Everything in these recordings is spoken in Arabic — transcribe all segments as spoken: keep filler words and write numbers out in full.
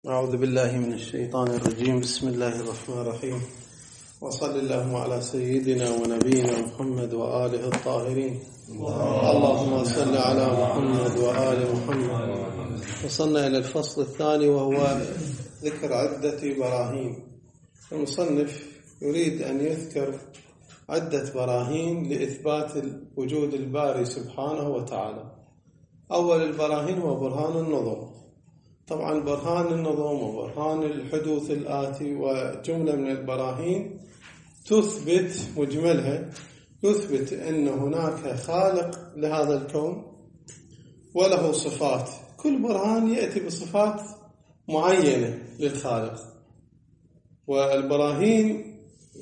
أعوذ بالله من الشيطان الرجيم. بسم الله الرحمن الرحيم، وصل اللهم على سيدنا ونبينا محمد وآله الطاهرين. اللهم صل على محمد وآل محمد. وصلنا إلى الفصل الثاني وهو ذكر عدة براهين. المصنف يريد أن يذكر عدة براهين لإثبات وجود الباري سبحانه وتعالى. أول البراهين هو برهان النظم. طبعا برهان النظم وبرهان الحدوث الآتي وجملة من البراهين تثبت مجملها تثبت أن هناك خالق لهذا الكون وله صفات. كل برهان يأتي بصفات معينة للخالق، والبراهين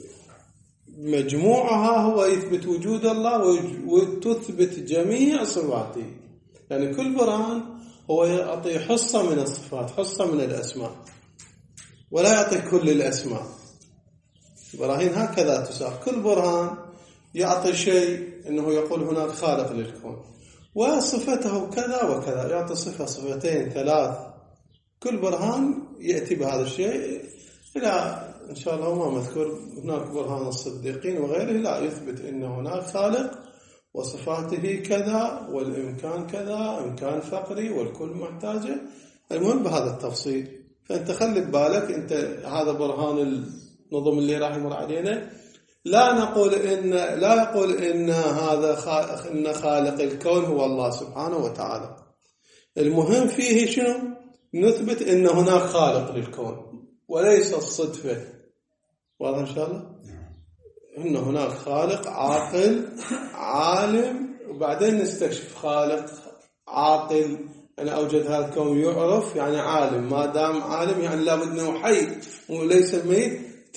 مجموعها هو يثبت وجود الله وتثبت جميع صفاته. يعني كل برهان هو يعطي حصة من الصفات، حصة من الأسماء، ولا يعطي كل الأسماء. البراهين هكذا تساق، كل برهان يعطي شيء، أنه يقول هناك خالق للكون وصفته كذا وكذا، يعطي صفة صفتين ثلاث. كل برهان يأتي بهذا الشيء. إلى إن شاء الله ما مذكور هناك برهان الصديقين وغيره، لا يثبت أن هناك خالق وصفاته كذا والإمكان كذا، إمكان فقري والكل محتاجة. المهم بهذا التفصيل. فأنت خلي ببالك أنت هذا برهان النظم اللي راح يمر علينا. لا نقول إن لا يقول إن هذا خالق إن خالق الكون هو الله سبحانه وتعالى. المهم فيه شنو؟ نثبت إن هناك خالق للكون وليس الصدفة. واضح إن شاء الله؟ إن هناك خالق عاقل عالم، وبعدين نستكشف خالق عاقل. أنا أوجد هذا الكون يعرف، يعني عالم. ما دام عالم يعني لابد أنه حي وليس ميت.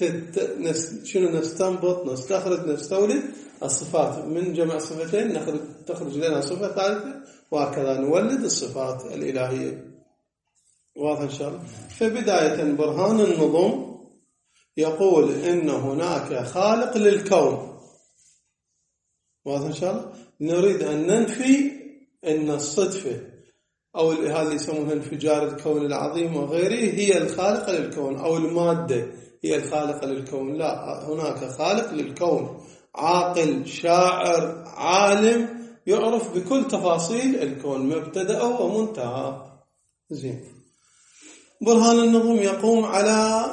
شنو نستنبط نستخرج نستولد الصفات من جمع صفتين، نخرج تخرج لنا صفة ثالثة، وهكذا نولد الصفات الإلهية. واضح إن شاء الله؟ فبداية برهان النظم يقول إن هناك خالق للكون. واضح إن شاء الله؟ نريد أن ننفي أن الصدفة أو هذا اللي يسمونها انفجار الكون العظيم وغيره هي الخالقة للكون، أو المادة هي الخالقة للكون. لا، هناك خالق للكون عاقل شاعر عالم يعرف بكل تفاصيل الكون مبتدأه ومنتهى. زين. برهان النظم يقوم على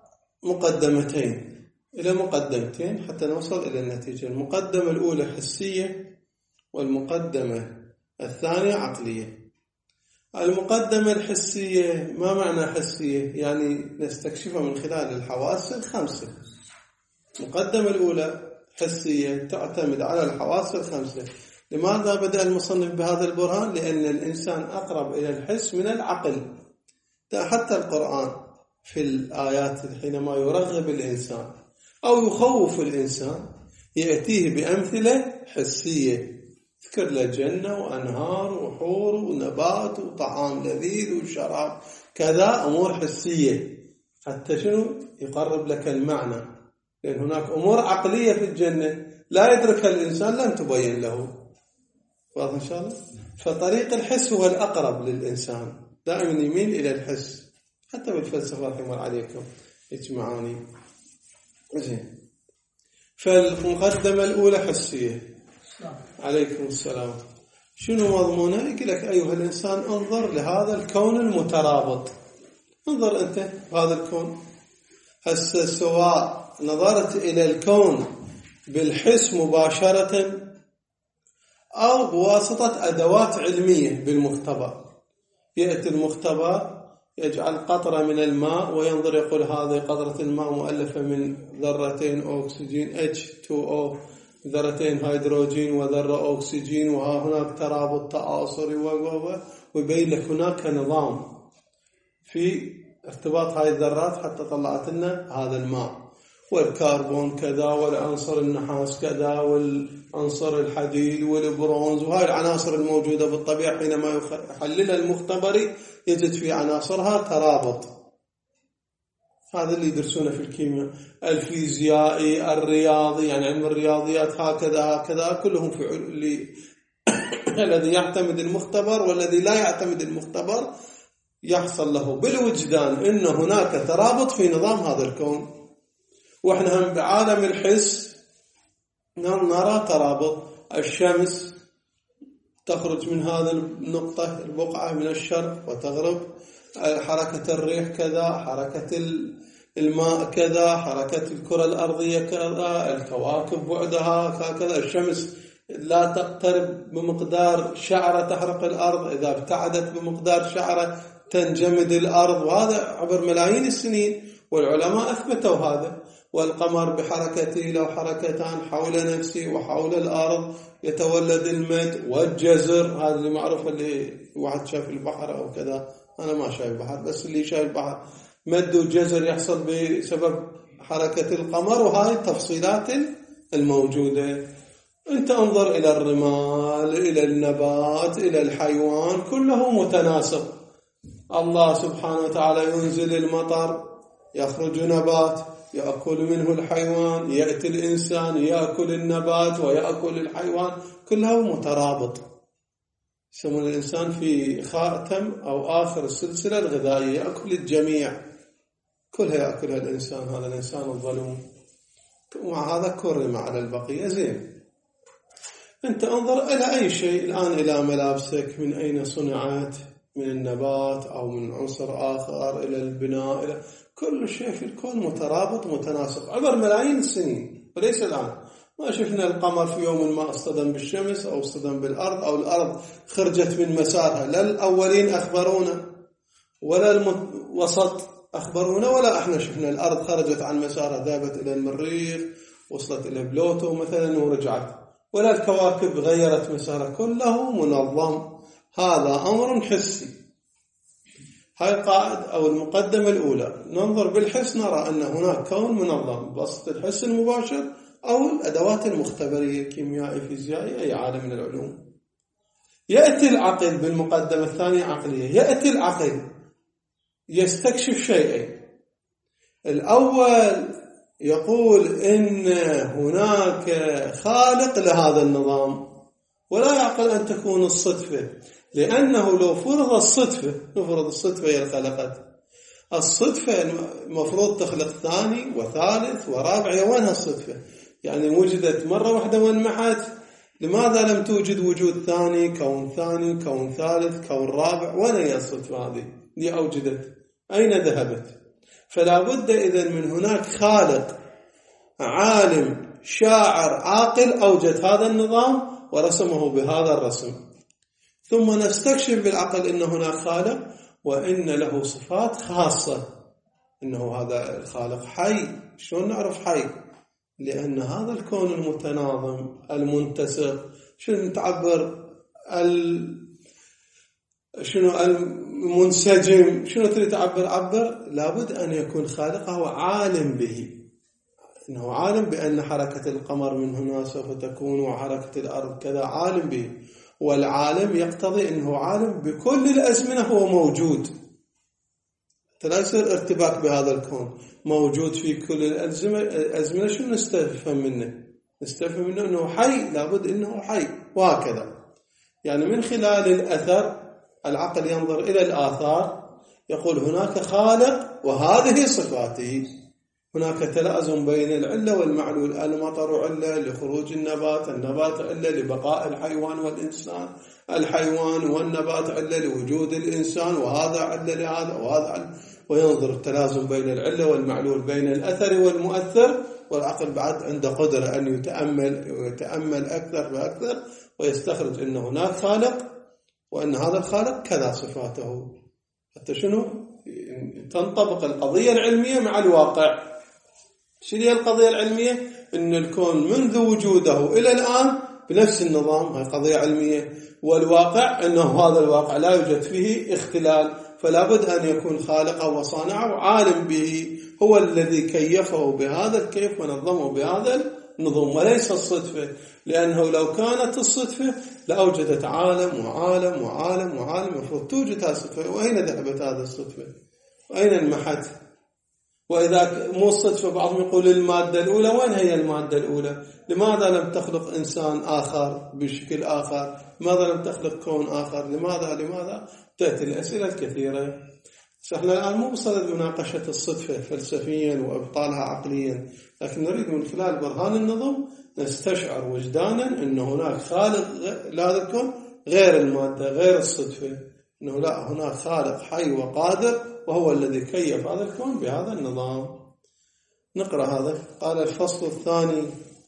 مقدمتين إلى مقدمتين حتى نوصل إلى النتيجة. المقدمة الأولى حسية، والمقدمة الثانية عقلية. المقدمة الحسية، ما معنى حسية؟ يعني نستكشفها من خلال الحواس الخمسة. المقدمة الأولى حسية تعتمد على الحواس الخمسة. لماذا بدأ المصنف بهذا البرهان؟ لأن الإنسان أقرب إلى الحس من العقل. حتى القرآن في الآيات حينما يرغب الإنسان أو يخوف الإنسان يأتيه بأمثلة حسية، ذكر له جنة وأنهار وحور ونبات وطعام لذيذ وشراب، كذا أمور حسية حتى شنو يقرب لك المعنى. لأن هناك أمور عقلية في الجنة لا يدركها الإنسان، لن تبين له. واضح إن شاء الله؟ فطريق الحس هو الأقرب للإنسان، دائما يميل إلى الحس. حتى بالفلسفة رحمه عليكم يجمعاني. زين. فالمقدمة الأولى حسية. عليكم السلام. شنو مضمونه؟ يقول لك أيها الإنسان انظر لهذا الكون المترابط. انظر أنت هذا الكون. هسه سواء نظرت إلى الكون بالحس مباشرة أو بواسطة أدوات علمية بالمختبر. يأتي المختبر يجعل قطرة من الماء وينظر يقول هذه قطرة الماء مؤلفة من ذرتين أكسجين إتش تو أو، ذرتين هيدروجين وذرة أكسجين، وها هناك ترابط تآصري ويبين لك هناك نظام في ارتباط هاي الذرات حتى طلعت لنا هذا الماء. والكربون كذا، والعنصر النحاس كذا، والعنصر الحديد والبرونز، وهاي العناصر الموجودة بالطبيعة حينما يحللها المختبري يجد في عناصرها ترابط. هذا اللي يدرسونه في الكيمياء. الفيزيائي الرياضي يعني علم الرياضيات هكذا هكذا كلهم في اللي الذي يعتمد المختبر والذي لا يعتمد المختبر يحصل له بالوجدان إن هناك ترابط في نظام هذا الكون. وإحنا هم بعالم الحس نرى ترابط. الشمس تخرج من هذا النقطة البقعة من الشرق وتغرب، حركة الريح كذا، حركة الماء كذا، حركة الكرة الأرضية كذا، الكواكب بعدها هكذا. الشمس لا تقترب بمقدار شعرة تحرق الأرض، إذا ابتعدت بمقدار شعرة تنجمد الأرض، وهذا عبر ملايين السنين والعلماء أثبتوا هذا. والقمر بحركته له حركتان حول نفسه وحول الأرض يتولد المد والجزر. هذا اللي معروف، اللي واحد شاف البحر أو كذا، أنا ما شايف البحر بس اللي شايف البحر، مد وجزر يحصل بسبب حركة القمر. وهذه التفصيلات الموجودة. أنت انظر إلى الرمال، إلى النبات، إلى الحيوان، كله متناسق. الله سبحانه وتعالى ينزل المطر، يخرج نبات يأكل منه الحيوان، يأتي الإنسان يأكل النبات ويأكل الحيوان، كله مترابط. يسمون الإنسان في خاتم أو آخر السلسلة الغذائية، يأكل الجميع، كلها يأكلها الإنسان، هذا الإنسان الظلوم. ومع هذا كرم على البقية. زين، أنت انظر إلى أي شيء الآن، إلى ملابسك من أين صنعت، من النبات أو من عنصر آخر، إلى البناء، إلى كل شيء في الكون مترابط متناسق عبر ملايين السنين. وليس الآن، ما شفنا القمر في يوم ما اصطدم بالشمس أو اصطدم بالأرض أو الأرض خرجت من مسارها. لا الأولين أخبرونا ولا الوسط أخبرونا ولا إحنا شفنا الأرض خرجت عن مسارها، ذهبت إلى المريخ، وصلت إلى بلوتو مثلا ورجعت، ولا الكواكب غيرت مسارها، كله منظم. هذا أمر حسي. هاي القاعدة أو المقدمة الأولى. ننظر بالحس نرى أن هناك كون منظم بسط الحس المباشر أو الأدوات المختبرية، كيميائي، فيزيائي، أي عالم من العلوم. يأتي العقل بالمقدمة الثانية عقلية. يأتي العقل يستكشف شيئين. الأول يقول إن هناك خالق لهذا النظام، ولا يعقل أن تكون الصدفة، لأنه لو فرض الصدفة، نفرض الصدفة هي خلقت الصدفة، المفروض تخلق ثاني وثالث ورابع. وينها الصدفة؟ يعني وجدت مرة واحدة وانمحت. لماذا لم توجد وجود ثاني، كون ثاني، كون ثالث، كون رابع؟ وين هي الصدفة هذه اللي أوجدت؟ أين ذهبت؟ فلا بد إذن من هناك خالق، عالم، شاعر، عاقل أوجد هذا النظام ورسمه بهذا الرسم. ثم نستكشف بالعقل أن هناك خالق وإن له صفات خاصة، إنه هذا الخالق حي. شلون نعرف حي؟ لأن هذا الكون المتناظم المنتسق، شنو تعبر ال... شنو المنسجم، شنو تريد تعبر؟ عبر لابد أن يكون خالقه عالم به، إنه عالم بأن حركة القمر من هنا سوف تكون وحركة الأرض كذا، عالم به. والعالم يقتضي أنه عالم بكل الأزمنة، هو موجود، لا يصير ارتباك بهذا الكون، موجود في كل الأزمنة. شو نستفهم منه؟ نستفهم منه أنه حي، لابد أنه حي، وهكذا. يعني من خلال الأثر العقل ينظر إلى الآثار، يقول هناك خالق وهذه صفاته. هناك تلازم بين العلة والمعلول. المطر علة لخروج النبات، النبات علة لبقاء الحيوان والإنسان، الحيوان والنبات علة لوجود الإنسان، وهذا علة لهذا وهذا علة. وينظر التلازم بين العلة والمعلول، بين الأثر والمؤثر. والعقل بعد عنده قدرة أن يتأمل ويتأمل أكثر فأكثر ويستخرج أن هناك خالق وأن هذا الخالق كذا صفاته. حتى شنو؟ تنطبق القضية العلمية مع الواقع. شنو هي القضية العلمية؟ أن الكون منذ وجوده إلى الآن بنفس النظام، هي قضية علمية. والواقع أنه هذا الواقع لا يوجد فيه اختلال، فلا بد أن يكون خالقه وصانعه عالم به، هو الذي كيفه بهذا الكيف ونظمه بهذا النظام، وليس الصدفة. لأنه لو كانت الصدفة لأوجدت عالم وعالم وعالم وعالم، المفروض توجد هذه الصدفة. وأين ذهبت هذه الصدفة؟ وأين انمحت؟ وإذا مو الصدفة بعضهم يقول المادة الأولى، وين هي المادة الأولى؟ لماذا لم تخلق إنسان آخر بشكل آخر؟ لماذا لم تخلق كون آخر؟ لماذا لماذا؟ تأتي الأسئلة الكثيرة. احنا الآن مو بصدد مناقشة الصدفة فلسفيا وإبطالها عقليا، لكن نريد من خلال برهان النظم نستشعر وجدانا أن هناك خالق لهذا الكون غير المادة غير الصدفة، أنه لا، هناك خالق حي وقادر وهو الذي كيف هذا الكون بهذا النظام. نقرأ هذا. قال الفصل الثاني: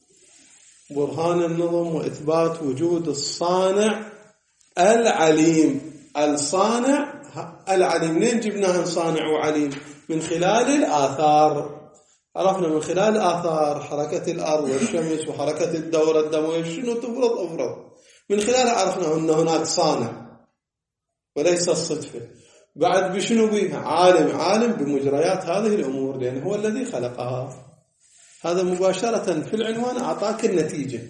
برهان النظم وإثبات وجود الصانع العليم. الصانع العليم، منين جبناها صانع وعليم؟ من خلال الآثار. عرفنا من خلال الآثار حركة الأرض والشمس وحركة الدورة الدموية شنو تفرض أفرض، من خلالها عرفنا أن هناك صانع وليس الصدفة. بعد بشنو بيها؟ عالم، عالم بمجريات هذه الأمور لأنه هو الذي خلقها. هذا مباشرة في العنوان أعطاك النتيجة،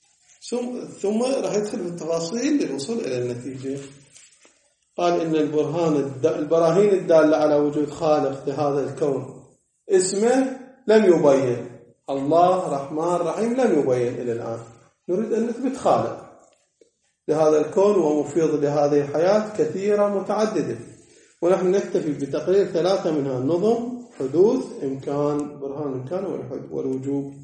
ثم راح يدخل في التفاصيل للوصول إلى النتيجة. قال إن البرهان البراهين الدالة على وجود خالق لهذا الكون اسمه لم يبين. الله رحمن رحيم لم يبين إلى الآن. نريد أن نثبت خالق لهذا الكون ومفيض لهذه الحياة كثيرة متعددة، ونحن نكتفي بتقرير ثلاثة منها: النظم، حدوث، إمكان، برهان الإمكان والوجوب.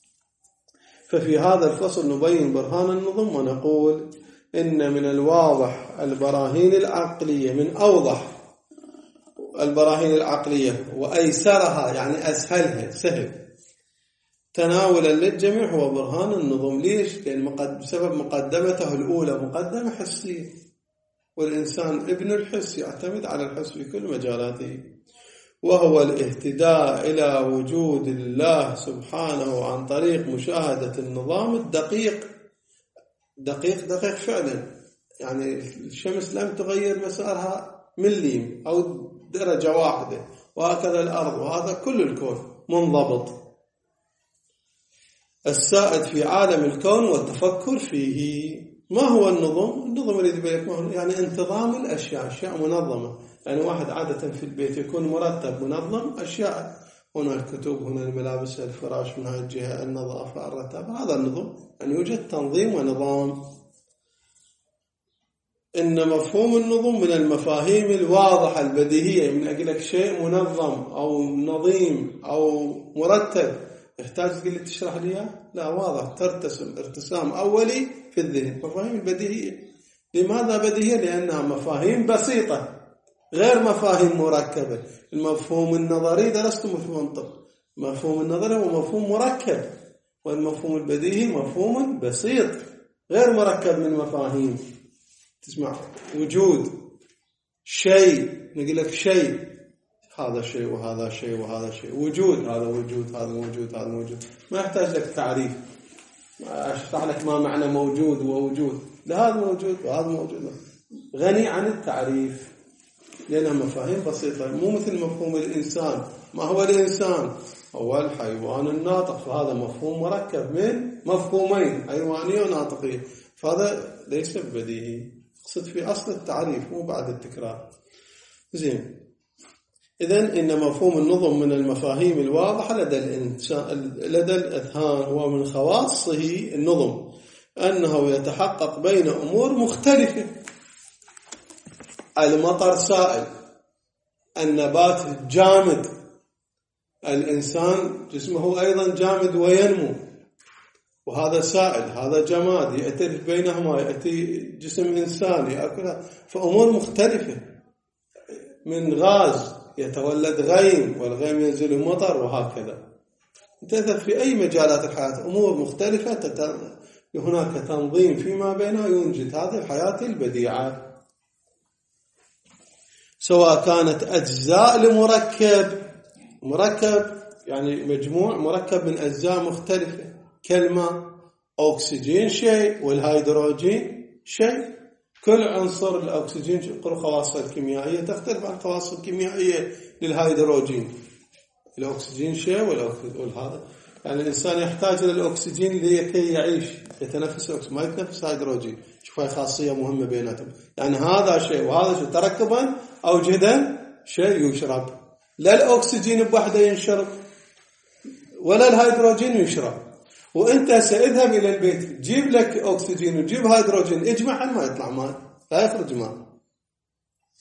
ففي هذا الفصل نبين برهان النظم ونقول إن من الواضح البراهين العقلية، من أوضح البراهين العقلية وأيسرها يعني أسهلها سهل تناولا للجميع هو برهان النظم. ليش؟ لأن بسبب مقدمته الأولى مقدمة حسية، والإنسان ابن الحس يعتمد على الحس في كل مجالاته، وهو الاهتداء إلى وجود الله سبحانه عن طريق مشاهدة النظام الدقيق. دقيق دقيق فعلا، يعني الشمس لم تغير مسارها مليم أو درجة واحدة، وهكذا الأرض، وهذا كل الكون منضبط. السائد في عالم الكون والتفكر فيه. ما هو النظم؟ النظم اللي يبين لك يعني انتظام الأشياء، أشياء منظمة. يعني واحد عادة في البيت يكون مرتب منظم، أشياء هنا الكتب، هنا الملابس، الفراش، من هذه الجهة النظافة، الرتب، هذا النظم، يعني يوجد تنظيم ونظام. إن مفهوم النظم من المفاهيم الواضحة البديهية، من أجلك شيء منظم أو نظيم أو مرتب يحتاج تقول لي تشرح لي؟ لا، واضح، ترتسم ارتسام أولي في الذهن. مفاهيم البديهية. لماذا بديهية؟ لأنها مفاهيم بسيطة غير مفاهيم مركبة. المفهوم النظري درسته في منطق، مفهوم النظري هو مفهوم مركب، والمفهوم البديهي مفهوم بسيط غير مركب من مفاهيم. تسمع وجود شيء، نقول لك شيء، هذا شيء وهذا شيء وهذا شيء. وجود، هذا وجود، هذا موجود، هذا موجود. ما يحتاج لك تعريف، أشرح لك ما معنى موجود ووجود. لا، هذا موجود وهذا موجود، غني عن التعريف لأنها مفاهيم بسيطة. مو مثل مفهوم الإنسان. ما هو الإنسان؟ هو الحيوان الناطق، فهذا مفهوم مركب من مفهومين، حيوانية وناطقية، فهذا ليس بديهي. اقصد في أصل التعريف مو بعد التكرار. زين. إذن إن مفهوم النظم من المفاهيم الواضحة لدى الإنسان، لدى الأذهان. هو من خواصه النظم أنه يتحقق بين أمور مختلفة. المطر سائل، النبات جامد، الإنسان جسمه أيضا جامد وينمو، وهذا سائل، هذا جماد، يأتي بينهما، يأتي جسم إنسان يأكلها. فأمور مختلفة. من غاز يتولد غيم، والغيم ينزل مطر، وهكذا. تأثر في أي مجالات الحياة أمور مختلفة، تت... هناك تنظيم فيما بينها ينجد هذه الحياة البديعة، سواء كانت أجزاء لمركب. مركب يعني مجموع مركب من أجزاء مختلفة، كلمة، أكسجين شيء، والهيدروجين شيء. كل عنصر الأكسجين خواصه الكيميائية تختلف عن خواصه الكيميائية للهيدروجين. الأكسجين شيء والهذا، يعني الإنسان يحتاج للأكسجين لكي يعيش، يتنفس أكسجين، ما يتنفس هيدروجين. شوف هاي خاصية مهمة بيناتهم. يعني هذا شيء وهذا شيء تركبا أوجدا شيء يشرب. لا الأكسجين بوحده ينشرب ولا الهيدروجين يشرب. وانت ساذهب الى البيت جيب لك اكسجين وجيب هيدروجين، اجمع ما يطلع ماء، لا يخرج ماء.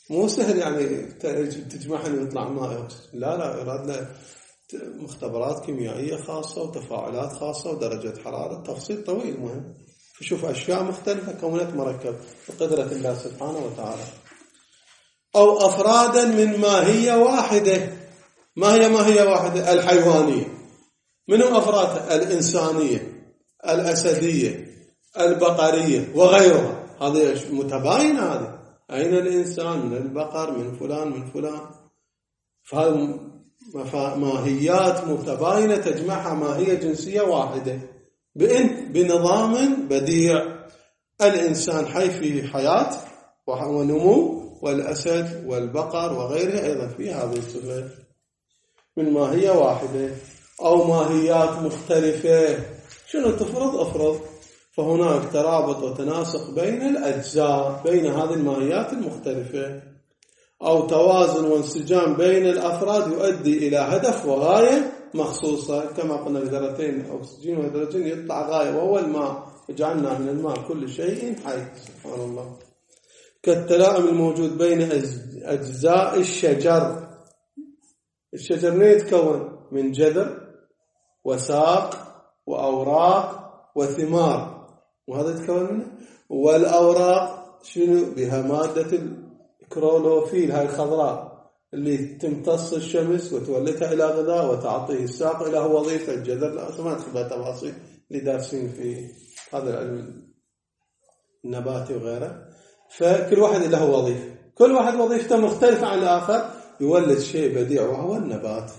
مو سهل يعني تجمعهم ويطلع ماء. لا لا، يراد له مختبرات كيميائية خاصة وتفاعلات خاصة ودرجة حرارة، تفصيل طويل مهم. فشوف أشياء مختلفة كونت مركب بقدرة الله سبحانه وتعالى. أو أفرادا من ماهية واحدة. ما هي ماهية واحدة؟ الحيوانية. منهم أفرادها؟ الإنسانية، الأسدية، البقرية وغيرها. هذه متباينة. هذه أين الإنسان من البقر من فلان من فلان. فهذه ماهيات متباينة تجمعها ماهية جنسية واحدة بنظام بديع. الإنسان حي فيه حياة ونمو، والأسد والبقر وغيرها أيضا في هذه الصفة من ماهية واحدة. أو ماهيات مختلفة. شنو تفرض؟ أفرض فهناك ترابط وتناسق بين الأجزاء بين هذه الماهيات المختلفة، أو توازن وانسجام بين الأفراد يؤدي إلى هدف وغاية مخصوصة. كما قلنا ذرتين أكسجين وهيدروجين يطلع غاية وهو الماء، وجعلنا من الماء كل شيء حي. سبحان الله. كالتلائم الموجود بين أجزاء الشجر. الشجر من يتكون؟ من جذر وساق وأوراق وثمار، وهذا يتكون منه. والأوراق شنو بها؟ مادة الكلوروفيل، هاي الخضراء اللي تمتص الشمس وتولدها إلى غذاء وتعطيه الساق إلى وظيفة. الجذر لا ما تخبى تفاصيل اللي دارسين في هذا العلم النباتي وغيره. فكل واحد له وظيفة، كل واحد وظيفته مختلفة عن الآخر، يولد شيء بديع وهو النبات.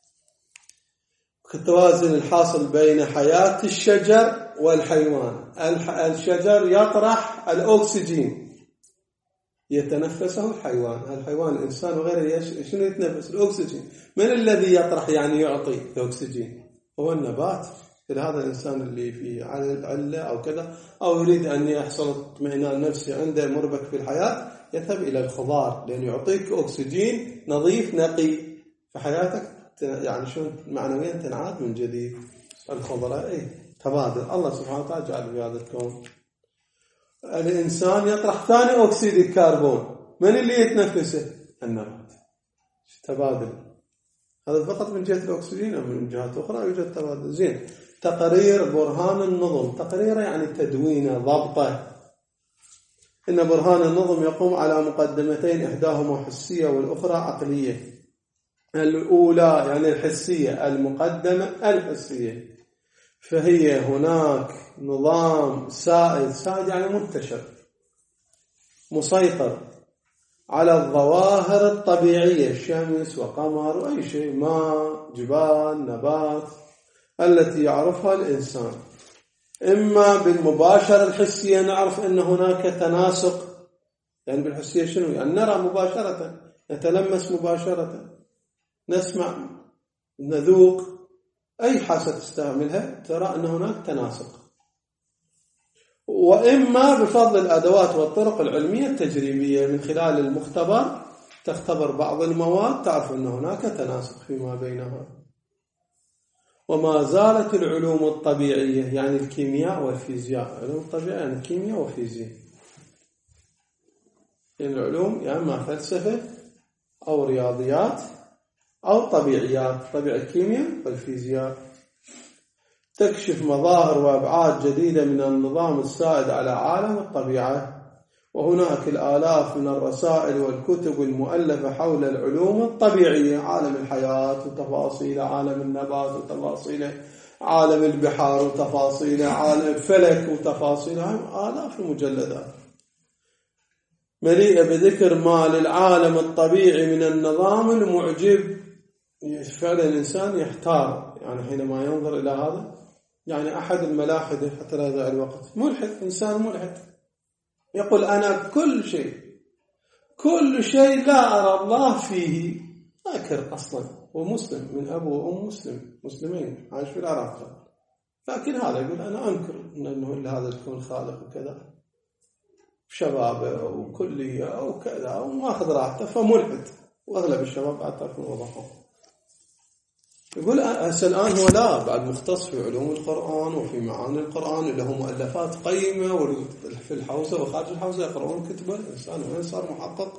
التوازن الحاصل بين حياة الشجر والحيوان. الشجر يطرح الأكسجين يتنفسه الحيوان. الحيوان الإنسان وغيره شنو يتنفس؟ الأكسجين. من الذي يطرح يعني يعطي الأكسجين؟ هو النبات. هذا الإنسان اللي فيه علة أو كذا أو يريد أن يحصل اطمئنان نفسي عنده مربك في الحياة، يذهب إلى الخضار لأنه يعطيك أكسجين نظيف نقي في حياتك، يعني شو معنويا تنعاد من جديد. الخضراء ايه تبادل. الله سبحانه وتعالى جعل في هذا الكون. الإنسان يطرح ثاني أكسيد الكربون. من اللي يتنفسه؟ النبات. تبادل. هذا فقط من جهة الأكسجين أو من جهات أخرى يوجد تبادل. زين. تقرير برهان النظم. تقريره يعني تدوينه، ضبطه. إن برهان النظم يقوم على مقدمتين، إحداهما حسية والأخرى عقلية. الأولى يعني الحسية، المقدمة الحسية، فهي هناك نظام سائد. سائد يعني منتشر مسيطر على الظواهر الطبيعية، الشمس وقمر وأي شيء، ماء جبال نبات، التي يعرفها الإنسان. إما بالمباشرة الحسية نعرف أن هناك تناسق، يعني بالحسية شنو؟ يعني نرى مباشرة، نتلمس مباشرة، نسمع، نذوق، أي حاسة تستعملها ترى أن هناك تناسق. وإما بفضل الأدوات والطرق العلمية التجريبية، من خلال المختبر تختبر بعض المواد تعرف أن هناك تناسق فيما بينها. وما زالت العلوم الطبيعية يعني الكيمياء والفيزياء، علوم الطبيعية يعني كيمياء وفيزياء، يعني العلوم يا إما فلسفة أو رياضيات أو طبيعيات، طبيعة الكيمياء والفيزياء، تكشف مظاهر وأبعاد جديدة من النظام السائد على عالم الطبيعة. وهناك الآلاف من الرسائل والكتب المؤلفة حول العلوم الطبيعية، عالم الحياة وتفاصيل، عالم النبات وتفاصيل، عالم البحار وتفاصيل، عالم الفلك وتفاصيل، آلاف المجلدات مليئة بذكر ما للعالم الطبيعي من النظام المعجب. فعلا الإنسان يحتار يعني حينما ينظر إلى هذا. يعني أحد الملاحدة حتى هذا الوقت ملحد، إنسان ملحد، يقول أنا كل شيء كل شيء لا أرى الله فيه. أكر أصلا ومسلم من أبو وأم مسلم، مسلمين عايش في العراق، لكن هذا يقول أنا أنكر أنه هذا الكون خالق وكذا، شبابه وكلية وكذا وماخذ راحته، فملحد. وأغلب الشباب بعد تعرفون وضعهم. يقول هسه الآن هو لا بعد مختص في علوم القرآن وفي معاني القرآن، له مؤلفات قيمة، في الحوزة وخارج الحوزة يقرؤون كتبه. الإنسان وين صار محقق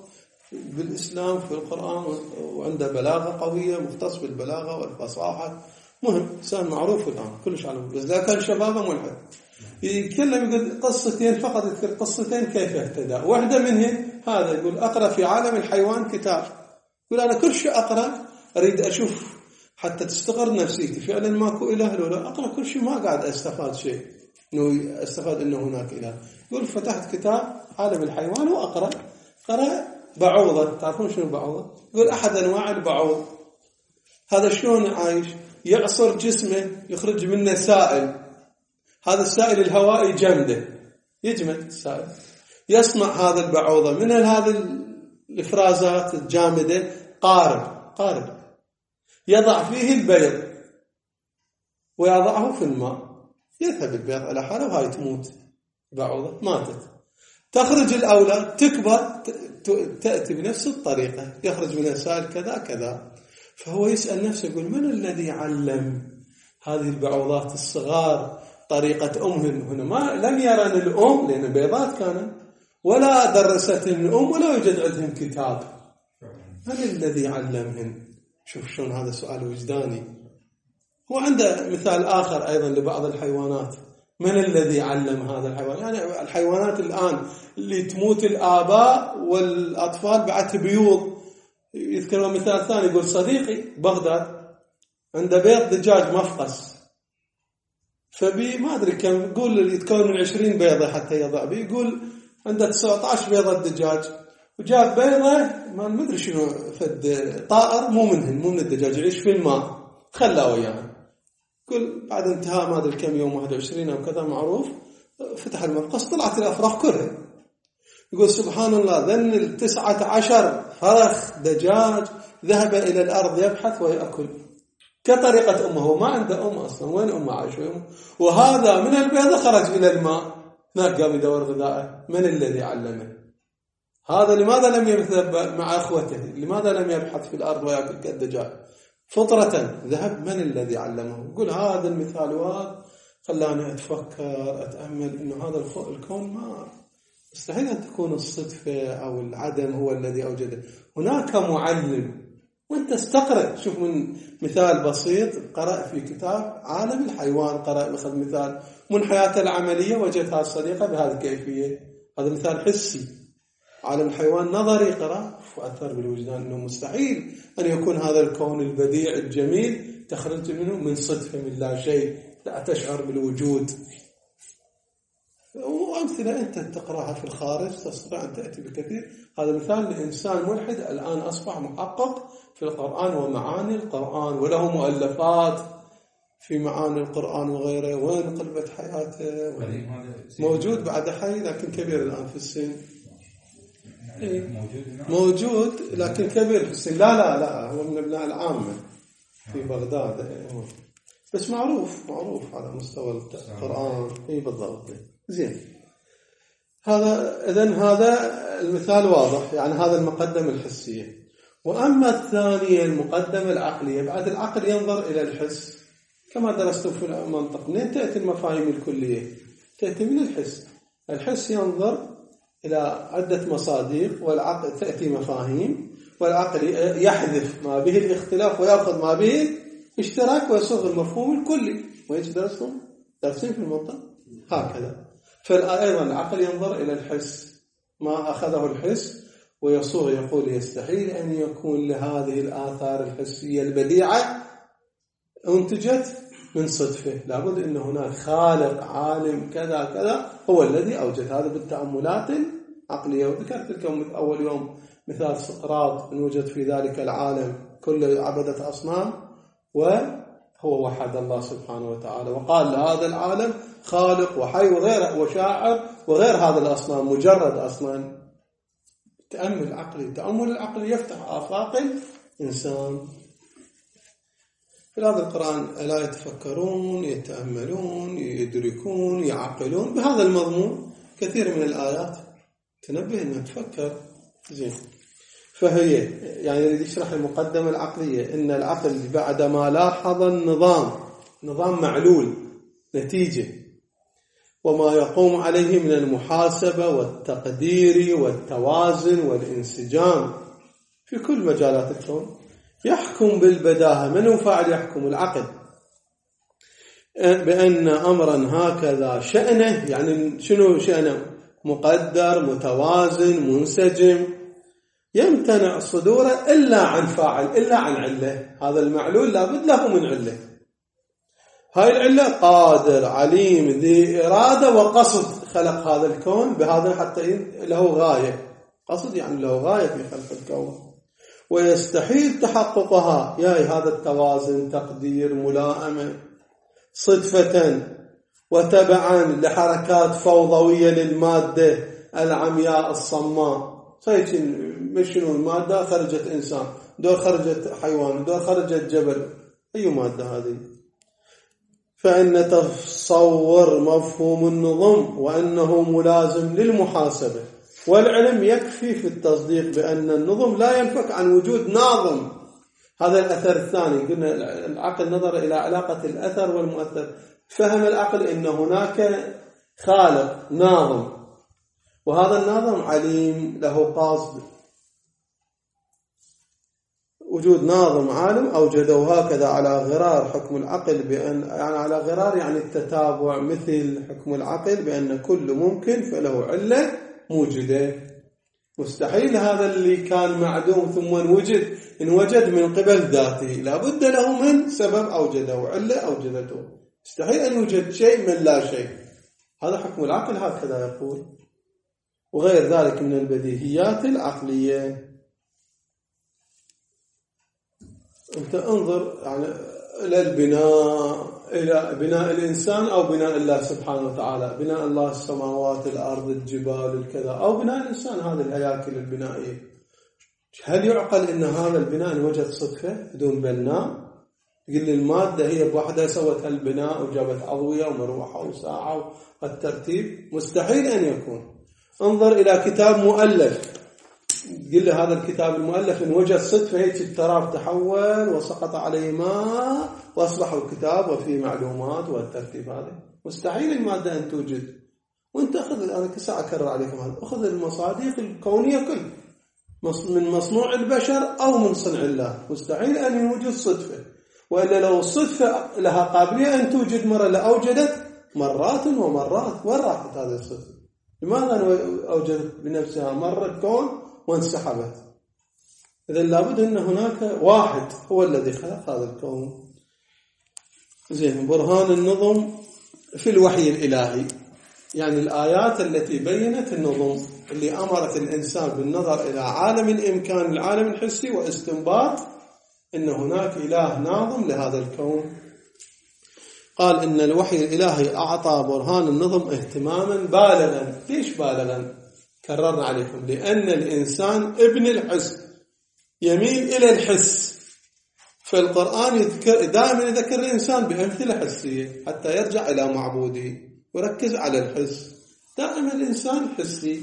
بالإسلام في القرآن وعنده بلاغة قوية، مختص بالبلاغة والفصاحة، مهم إنسان معروف الآن كلش علم. بس لا كان شبابه ملحد يتكلم يقول قصتين فقط، يذكر قصتين كيف اهتدى. واحدة منهن هذا يقول أقرأ في عالم الحيوان كتاب، يقول أنا كل شيء أقرأ أريد أشوف حتى تستقر نفسيتي فعلا ماكو إله لولا أقرأ كل شيء ما قاعد أستفاد شيء، إنه أستفاد إنه هناك إله. يقول فتحت كتاب عالم الحيوان وأقرأ، قرأ بعوضة. تعرفون شنو بعوضة؟ يقول أحد أنواع البعوض. هذا شلون عايش؟ يعصر جسمه يخرج منه سائل، هذا السائل الهوائي جمده يجمد السائل، يصنع هذا البعوضة من هذه الإفرازات الجامدة قارب قارب يضع فيه البيض ويضعه في الماء، يذهب البيض على حاله وهاي تموت بعوضة، ماتت. تخرج الأولاد تكبر تأتي بنفس الطريقة، يخرج منها سائل كذا كذا. فهو يسأل نفسه يقول من الذي علم هذه البعوضات الصغار طريقة أمهن؟ هنا ما لم يرن الأم لأن بيضات كانت، ولا درستهن الأم، ولا يوجد عندهم كتاب. من الذي علمهن؟ شوف شلون هذا سؤال وجداني. هو عنده مثال آخر أيضا لبعض الحيوانات، من الذي علم هذا الحيوان؟ يعني الحيوانات الآن اللي تموت الآباء والأطفال بعد بيوض. يذكر مثال ثاني يقول صديقي بغداد عنده بيض دجاج مفقس، فبي ما أدري كم، يقول يتكون من عشرين بيضة حتى يضع بي، يقول عنده تسعة عشر بيضة دجاج، وجاب بيضة ما ندري شنو فد طائر مو منهن مو من الدجاج يعيش في الماء، خلاه وياه. يقول بعد انتهاء ما أدري كم يوم واحد وعشرين أو كذا معروف، فتح المفقس طلعت الأفراخ كلها. يقول سبحان الله ذن التسعة عشر فرخ دجاج ذهب إلى الأرض يبحث ويأكل كطريقة أمه، هو ما عنده أم أصلا، وين أمه عايشة؟ وهذا من البيضة خرج إلى الماء، هناك قام يدور غذائه. من الذي علمه هذا؟ لماذا لم يذهب مع أخوته؟ لماذا لم يبحث في الأرض ويأكل كالدجاج؟ فطرة ذهب. من الذي علمه؟ يقول هذا المثال وهذا خلاني أتفكر أتأمل إنه هذا الكون ما مستحيل أن تكون الصدفة أو العدم هو الذي أوجده، هناك معلم. وانت استقرأ، شوف من مثال بسيط قرأ في كتاب عالم الحيوان، قرأ مثل مثال من حياته العملية وجدها الصديقة بهذه الكيفية، هذا مثال حسي. عالم الحيوان نظري قرأ وأثر بالوجدان أنه مستحيل أن يكون هذا الكون البديع الجميل تخرج منه من صدفة من لا شيء، لا تشعر بالوجود. وأمثلة أنت تقرأها في الخارج تستطيع أن تأتي بكثير. هذا مثال لإنسان ملحد الآن أصبح محقق في القرآن ومعاني القرآن، وله مؤلفات في معاني القرآن وغيره. وين قلبت حياته؟ موجود بعد حي لكن كبير الآن في السن. موجود لكن كبير في السن. لا لا لا هو من أبناء العامة في بغداد، بس معروف معروف على مستوى القرآن. اي بالضبط. زين، هذا إذن هذا المثال واضح، يعني هذا المقدمة الحسية. وأما الثانية المقدمة العقلية، بعد العقل ينظر إلى الحس كما درستم في المنطق. منين تأتي المفاهيم الكلية؟ تأتي من الحس. الحس ينظر إلى عدة مصادر، والعقل تأتي مفاهيم، والعقل يحذف ما به الاختلاف ويأخذ ما به اشتراك ويصغ المفهوم الكلي. وإيش درستم؟ درسين في المنطق هكذا. فأيضا العقل ينظر إلى الحس، ما أخذه الحس ويصوغ يقول يستحيل أن يكون لهذه الآثار الحسية البديعة انتجت من صدفة، لابد أن هناك خالق عالم كذا كذا هو الذي أوجد هذا بالتأملات العقلية. وذكرت لكم أول يوم مثال سقراط أن وجد في ذلك العالم كل عبدة أصنام وهو وحد الله سبحانه وتعالى، وقال لهذا العالم خالق وحي وغير وشاعر وغير هذا الأصنام، مجرد أصلا. تأمل عقلي، تأمل العقل يفتح آفاق الإنسان. في هذا القرآن ألا يتفكرون يتأملون يدركون يعقلون، بهذا المضمون كثير من الآيات تنبه أن تفكر. زين، فهي يعني يشرح المقدمة العقلية إن العقل بعدما لاحظ النظام، نظام معلول نتيجة، وما يقوم عليه من المحاسبة والتقدير والتوازن والانسجام في كل مجالات الكون. يحكم بالبداهة. من هو فاعل يحكم؟ العقل، بأن أمرا هكذا شأنه، يعني شنو شأنه؟ مقدر، متوازن، منسجم، يمتنع صدوره إلا عن فاعل، إلا عن علة. هذا المعلول لابد له من علة. هاي العلة قادر عليم ذي إرادة وقصد خلق هذا الكون بهذا حتى له غاية. قصد يعني له غاية في خلق الكون، ويستحيل تحققها. ياي هذا التوازن، تقدير، ملائمة، صدفة وتبعا لحركات فوضوية للمادة العمياء الصماء. مش شنو المادة خرجت إنسان، دور خرجت حيوان، دور خرجت جبل، أي مادة هذه؟ فإن تصور مفهوم النظم وأنه ملازم للمحاسبة والعلم يكفي في التصديق بأن النظم لا ينفك عن وجود ناظم. هذا الأثر الثاني. قلنا العقل نظر إلى علاقة الأثر والمؤثر، فهم العقل أن هناك خالق ناظم، وهذا الناظم عليم له قاصد. وجود ناظم عالم أوجده هكذا على غرار حكم العقل بأن، يعني على غرار يعني التتابع، مثل حكم العقل بأن كل ممكن فله علة موجدة. مستحيل هذا اللي كان معدوم ثم وجد إن وجد من قبل ذاته، لابد له من سبب أوجده، علة أوجدته. مستحيل أن يوجد شيء من لا شيء. هذا حكم العقل هكذا يقول، وغير ذلك من البديهيات العقلية. أنت انظر يعني إلى البناء، إلى بناء الإنسان أو بناء الله سبحانه وتعالى، بناء الله السماوات، الأرض، الجبال، الكذا، أو بناء الإنسان، هذه الهياكل البنائية. هل يعقل أن هذا البناء وجد صدفة بدون بناء؟ يقول لي المادة هي بوحدها سوت هالبناء وجابت أضوية ومروحة وساعة والترتيب؟ مستحيل أن يكون. انظر إلى كتاب مؤلف، قل له هذا الكتاب المؤلف إن وجد صدفة هيك التراب تحول وسقط عليه ماء وأصبح الكتاب وفيه معلومات والترتيب. هذا مستحيل المادة أن توجد. وانت أخذ، أنا كسا أكرر عليكم هذا، أخذ المصادق الكونية كل من مصنوع البشر أو من صنع الله، مستحيل أن يوجد صدفة. وإلا لو الصدفة لها قابلية أن توجد مرة لأوجدت مرات ومرات. وين راحت هذه الصدفة؟ لماذا أوجدت بنفسها مرة كون وانسحبت؟ إذن لابد أن هناك واحد هو الذي خلق هذا الكون. زين، برهان النظم في الوحي الإلهي، يعني الآيات التي بينت النظم اللي أمرت الإنسان بالنظر إلى عالم الإمكان، العالم الحسي، واستنباط أن هناك إله ناظم لهذا الكون. قال إن الوحي الإلهي أعطى برهان النظم اهتماما بالغا. ليش بالغا؟ كررنا عليكم، لأن الإنسان ابن الحس، يميل إلى الحس. فالقرآن يذكر دائما يذكر الإنسان بأمثلة حسية حتى يرجع إلى معبوده وركز على الحس. دائما الإنسان حسي،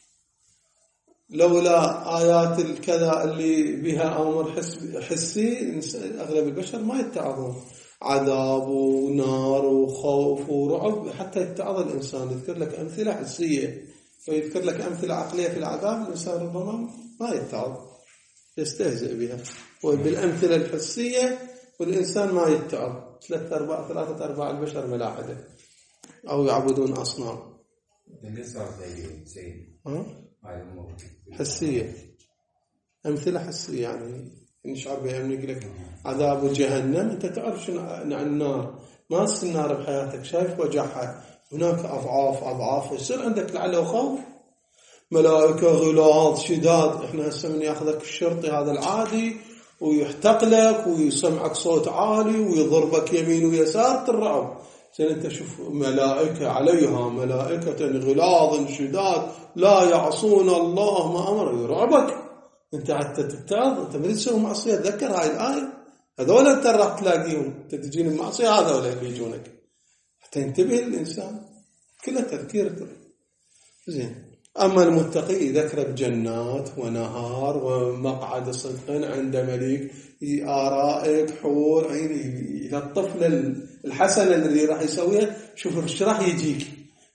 لولا آيات الكذا اللي بها أمر حسي أغلب البشر ما يتعظون. عذاب ونار وخوف ورعب حتى يتعظ الإنسان. يذكر لك أمثلة حسية ويذكر لك أمثلة عقلية في العذاب، الإنسان ربما ما يتعظ، يستهزئ بها. وبالأمثلة الحسية والإنسان ما يتعظ. ثلاثة أرباع ثلاثة أرباع البشر ملاحدة أو يعبدون أصنام. حسية، أمثلة حسية، يعني نشعر بها. من يقول لك عذاب جهنم، أنت تعرف شنو عن النار، ماسك النار بحياتك، شايف وجعها، هناك أضعاف أضعاف، يصير عندك لعله خوف. ملائكة غلاظ شداد. إحنا هسه من يأخذك الشرطي هذا العادي ويحتقلك ويسمعك صوت عالي ويضربك يمين ويسار ترعب. زين أنت شوف ملائكة عليها ملائكة غلاظ شداد لا يعصون الله ما أمر، يرعبك. أنت حتى تتعظ، أنت ما تسوي معصية. تذكر هاي الآية، هذول أنت راح تلاقيهم تتجين المعصية، هذول اللي يجونك. حتى ينتبه الإنسان، كله تذكير. زين، أما المتقي يذكر بجنات ونهار ومقعد صدق عند مليك، آرائك حور عين. إلى الطفل الحسن الذي راح يسويه، شوف ايش راح يجيك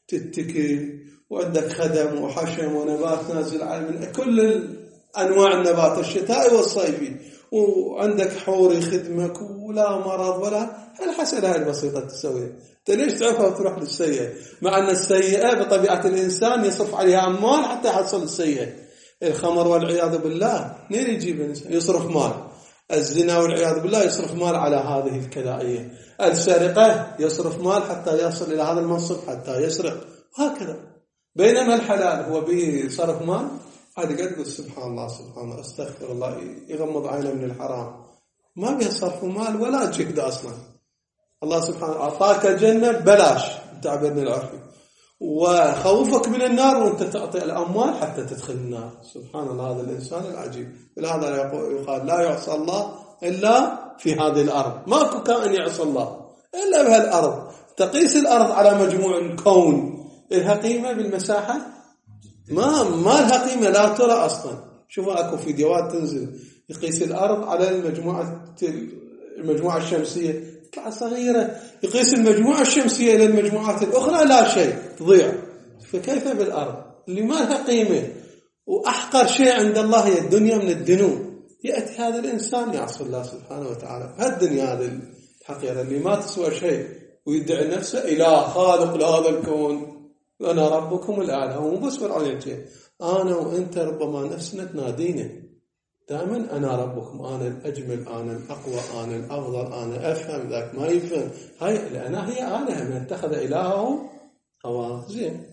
تتكي وعندك خدم وحشم ونبات نازل من كل أنواع النبات الشتائي والصيفي، وعندك حور يخدمك ولا مرض ولا الحسنة هاي البسيطة تسويها. أنت ليش تعرفها وتروح للسيئة؟ مع أن السيئة بطبيعة الإنسان يصرف عليها أموال حتى يحصل السيئة. الخمر والعياذ بالله منين يجيب الإنسان؟ يصرف مال. الزنا والعياذ بالله يصرف مال على هذه الكدائية. السرقة يصرف مال حتى يصل إلى هذا المنصب حتى يسرق، وهكذا. بينما الحلال هو به صرف مال، هذا قد سبحان الله سبحان الله استغفر الله، يغمض عينه من الحرام، ما بيه صرف مال ولا جهد أصلا. الله سبحانه أعطاك جنة بلاش تعبيرنا العرفي، وخوفك من النار وانت تعطي الأموال حتى تدخل النار. سبحان الله هذا الإنسان العجيب. ولهذا يقال لا يعصى الله إلا في هذه الأرض. ماكو كائن يعصى الله إلا بهالأرض. تقيس الأرض على مجموع الكون، لها قيمة بالمساحة؟ ما ما لها قيمة، لا ترى أصلا. شوفوا أكو فيديوهات تنزل يقيس الأرض على المجموعة المجموعة الشمسية صغيرة، يقيس المجموعة الشمسية إلى المجموعات الأخرى لا شيء، تضيع. فكيف بالأرض اللي ما لها قيمة؟ وأحقر شيء عند الله هي الدنيا من الدنو. يأتي هذا الإنسان يعصي الله سبحانه وتعالى بهالدنيا هذه الحقيرة اللي ما تسوى شيء، ويدعي نفسه إله خالق لهذا الكون، أنا ربكم الأعلى. هو مو بس فرعون يحكي، أنا وأنت ربما نفسنا تنادينا دائما أنا ربكم، أنا الأجمل، أنا الأقوى، أنا الأفضل، أنا أفهم، ذاك ما يفهم. هاي الأنا هي آلهة، من اتخذ إلهه هواه. زين.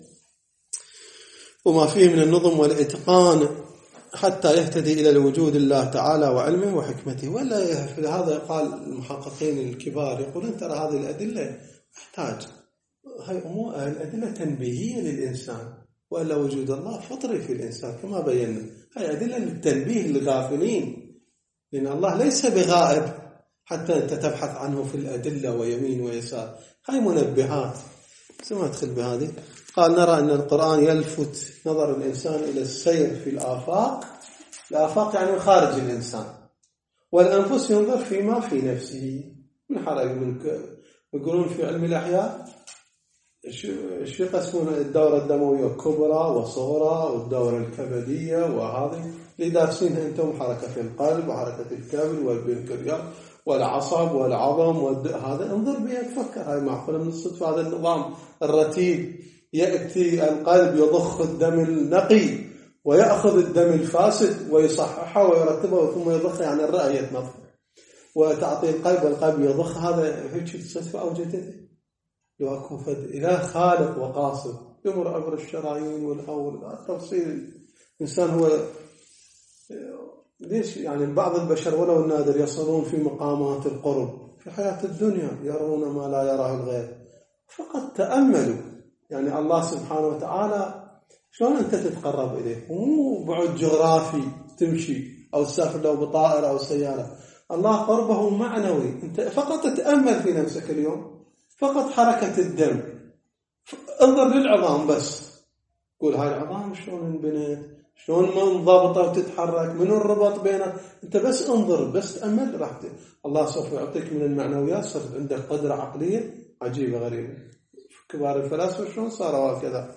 وما فيه من النظم والإتقان حتى يهتدي إلى الوجود الله تعالى وعلمه وحكمته. ولا في هذا قال المحققين الكبار يقولون ترى هذه الأدلة محتاج، هاي أمور الأدلة تنبيهية للإنسان، وإلا وجود الله فطري في الإنسان كما بينا. هاي أدلة للتنبيه للغافلين، لأن الله ليس بغائب حتى أنت تبحث عنه في الأدلة ويمين ويسار. هاي منبهات. سمع أدخل بهذه. قال نرى أن القرآن يلفت نظر الإنسان إلى السير في الآفاق. الآفاق يعني خارج الإنسان، والأنفس ينظر فيما في نفسه من حرج من يقولون في علم الأحياء شو يقسمون الدورة الدموية كبرى وصغرى والدورة الكبدية، وهذه اللي دارسينها أنتم حركة في القلب وحركة الكبد والبنكرياس والعصب والعظم هذا انظر بها تفكر. هاي معقولة من الصدفة؟ هذا النظام الرتيب يأتي القلب يضخ الدم النقي ويأخذ الدم الفاسد ويصححه ويرتبه ثم يضخ، يعني الرأي يتنظف وتعطي القلب والقلب يضخ. هذا هيك الصدفة أوجدته؟ لو أكون فد إله خالق وقاصد يمر عبر الشرايين والأول تفصيل. الإنسان هو ليش يعني بعض البشر ولو النادر يصلون في مقامات القرب في حياة الدنيا، يرون ما لا يراه الغير. فقط تأملوا يعني الله سبحانه وتعالى شلون أنت تتقرب إليه، مو بعد جغرافي تمشي أو تسافر له بطائرة أو سيارة. الله قربه معنوي. أنت فقط تتأمل في نفسك اليوم، فقط حركة الدم، انظر للعظام بس، قول هاي العظام شلون انبنت، شلون منضبطة وتتحرك، من الربط بينها. انت بس انظر، بس تأمل، راح الله سوف يعطيك من المعنويات. صار عندك قدرة عقلية عجيبة غريبة. كبار الفلاسفة شلون صاروا هكذا؟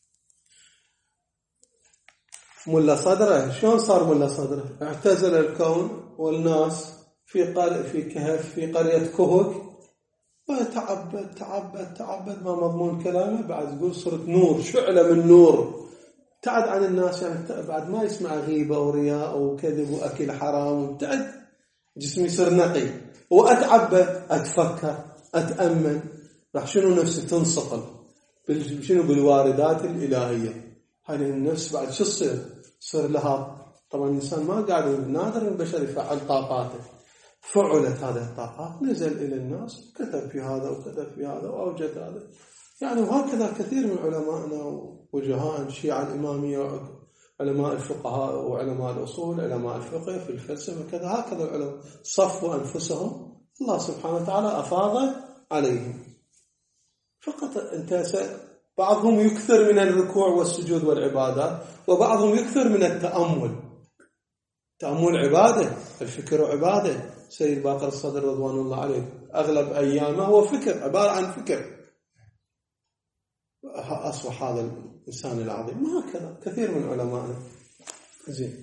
ملا صدره شلون صار ملا صدره؟ اعتزل الكون والناس في قال في كهف في قرية كهك، وتعبد تعبد تعبد ما مضمون كلامه. بعد يقول صرت نور، شعلة من نور، ابتعد عن الناس، يعني بعد ما يسمع غيبة ورياء وكذب وأكل حرام، وابتعد، جسمي يصير نقي، وأتعبد أتفكر أتأمل، راح شنو نفسي تنصقل شنو بالواردات الإلهية. هذه النفس بعد شو تصير؟ صير لها. طبعا الإنسان ما قاعد، نادر البشر يفعل طاقاته، فعلت هذه الطاقات، نزل إلى الناس، كتب في هذا وكتب في هذا وأوجد هذا. يعني وهكذا كثير من علمائنا ووجهاء الشيعة الإمامية، علماء الفقهاء وعلماء الأصول، علماء الفقه في الفلسفة كذا، هكذا العلماء صفوا أنفسهم، الله سبحانه وتعالى أفاض عليهم. فقط أنت بعضهم يكثر من الركوع والسجود والعبادات، وبعضهم يكثر من التأمل. تأمل عبادة، الفكر عبادة. سيد باقر الصدر رضوان الله عليه أغلب أيامه هو فكر، عبارة عن فكر. أصبح هذا الإنسان العظيم. ما هكذا كثير من علمائنا. زين،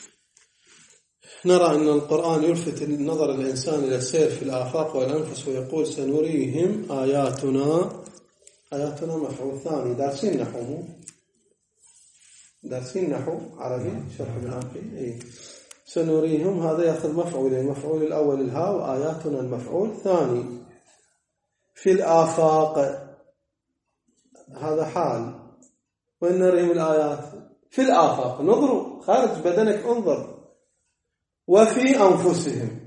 نرى أن القرآن يلفت النظر الإنسان إلى السير في الآفاق والأنفس ويقول سنريهم آياتنا. آياتنا مفعول ثاني. دارسين نحو مو دارسين نحو عربي شرح بالعربي. إيه. سنريهم هذا يأخذ مفعولين، المفعول الأول الها وآياتنا المفعول ثاني. في الآفاق هذا حال، وإن نريهم الآيات في الآفاق نظروا خارج بدنك انظر. وفي أنفسهم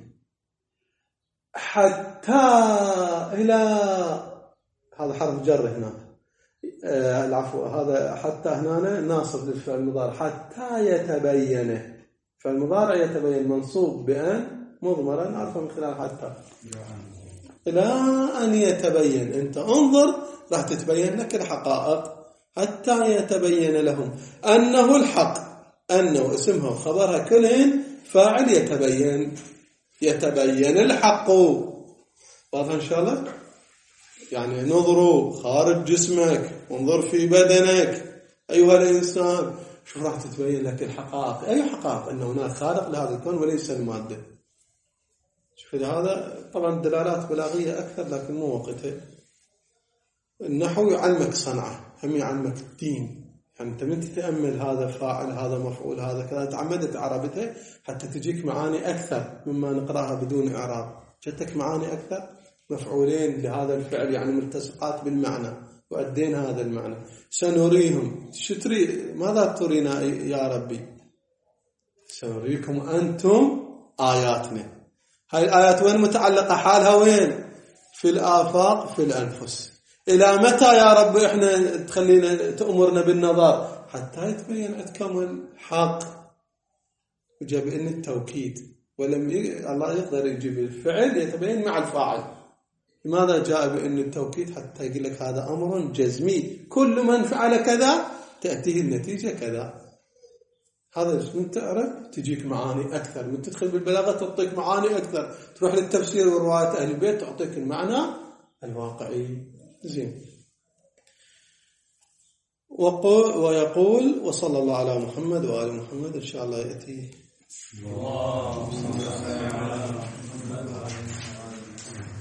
حتى إلى هذا حرف جر هنا. آه العفو هذا حتى هنا ناصب للفعل المضارع. حتى يتبين فالمضارع يتبين منصوب بأن مضمرا نعرفه من خلال حتى إلى أن يتبين. أنت انظر راح تتبين لك الحقائق. حتى يتبين لهم أنه الحق. أنه اسمها وخبرها كلهن فاعل يتبين. يتبين الحق. واضح إن شاء الله؟ يعني نظروا خارج جسمك، انظر في بدنك أيها الإنسان، شوف راح تتبين لك الحقائق. أي حقائق؟ أن هناك خالق لهذا الكون وليس المادة. شوف هذا طبعا دلالات بلاغية أكثر لكن مو وقتها. النحو يعلمك صنعة، هم يعلمك الدين. يعني أنت من تتأمل هذا فاعل هذا مفعول هذا كذا تعمدت عربتها حتى تجيك معاني أكثر مما نقرأها بدون إعراب. جتك معاني أكثر، مفعولين لهذا الفعل يعني ملتصقات بالمعنى وأدين هذا المعنى. سنريهم شتري ماذا ترينا يا ربي؟ سنريكم أنتم آياتنا. هاي الآيات وين متعلقة؟ حالها وين؟ في الآفاق في الأنفس. إلى متى يا رب إحنا تخلينا تأمرنا بالنظر؟ حتى يتبين عندكم الحق. وجاب إن التوكيد ولم ي... الله يقدر يجيب الفعل يتبين مع الفاعل. لماذا جاء بأن التوكيد؟ حتى يقول لك هذا أمر جزمي، كل من فعل كذا تأتيه النتيجة كذا. هذا من تعرف تجيك معاني أكثر، من تدخل بالبلاغة تعطيك معاني أكثر، تروح للتفسير ورواية أهل البيت تعطيك المعنى الواقعي. زين. وقول ويقول وصلى الله على محمد وآل محمد. إن شاء الله يأتي الله.